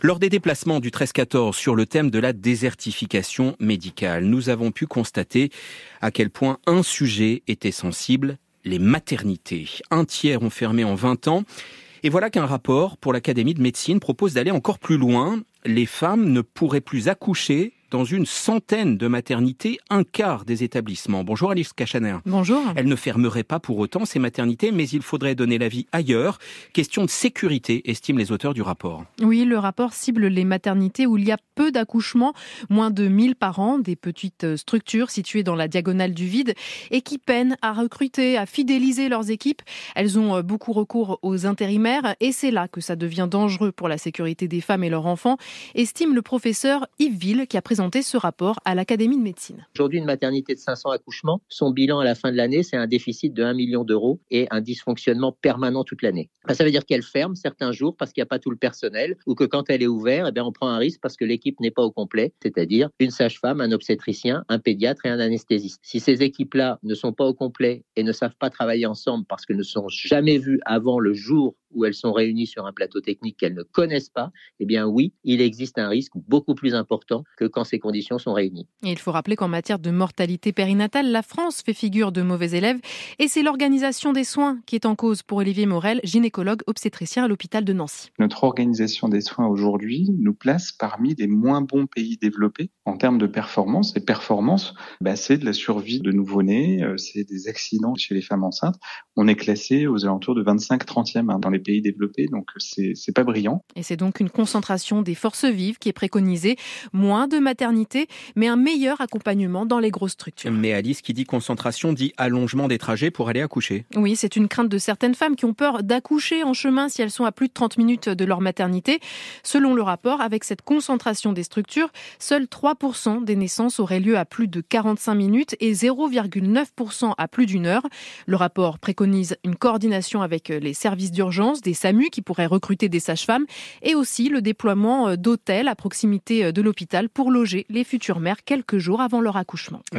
Lors des déplacements du 13-14 sur le thème de la désertification médicale, nous avons pu constater à quel point un sujet était sensible, les maternités. 1/3 ont fermé en 20 ans. Et voilà qu'un rapport pour l'Académie de médecine propose d'aller encore plus loin. Les femmes ne pourraient plus accoucher dans une centaine de maternités, un quart des établissements. Bonjour Alice Cachaner. Bonjour. Elles ne fermeraient pas pour autant ces maternités, mais il faudrait donner l'avis ailleurs. Question de sécurité, estiment les auteurs du rapport. Oui, le rapport cible les maternités où il y a peu d'accouchements, moins de 1000 par an, des petites structures situées dans la diagonale du vide et qui peinent à recruter, à fidéliser leurs équipes. Elles ont beaucoup recours aux intérimaires et c'est là que ça devient dangereux pour la sécurité des femmes et leurs enfants, estime le professeur Yves Ville qui a présenté ce rapport à l'Académie de médecine. Aujourd'hui, une maternité de 500 accouchements, son bilan à la fin de l'année, c'est un déficit de 1 million d'euros et un dysfonctionnement permanent toute l'année. Ça veut dire qu'elle ferme certains jours parce qu'il n'y a pas tout le personnel ou que quand elle est ouverte, on prend un risque parce que l'équipe n'est pas au complet, c'est-à-dire une sage-femme, un obstétricien, un pédiatre et un anesthésiste. Si ces équipes-là ne sont pas au complet et ne savent pas travailler ensemble parce qu'elles ne sont jamais vues avant le jour où elles sont réunies sur un plateau technique qu'elles ne connaissent pas, oui, il existe un risque beaucoup plus important que quand ces conditions sont réunies. Et il faut rappeler qu'en matière de mortalité périnatale, la France fait figure de mauvais élève et c'est l'organisation des soins qui est en cause pour Olivier Morel, gynécologue obstétricien à l'hôpital de Nancy. Notre organisation des soins aujourd'hui nous place parmi les moins bons pays développés en termes de performance. Et performance, c'est de la survie de nouveau-nés, c'est des accidents chez les femmes enceintes. On est classé aux alentours de 25-30e dans les pays développés, donc c'est pas brillant. Et c'est donc une concentration des forces vives qui est préconisée, moins de maternité, mais un meilleur accompagnement dans les grosses structures. Mais Alice, qui dit concentration, dit allongement des trajets pour aller accoucher. Oui, c'est une crainte de certaines femmes qui ont peur d'accoucher en chemin si elles sont à plus de 30 minutes de leur maternité. Selon le rapport, avec cette concentration des structures, seuls 3% des naissances auraient lieu à plus de 45 minutes et 0,9% à plus d'1 heure. Le rapport préconise une coordination avec les services d'urgence, des SAMU qui pourraient recruter des sages-femmes et aussi le déploiement d'hôtels à proximité de l'hôpital pour loger les futures mères quelques jours avant leur accouchement.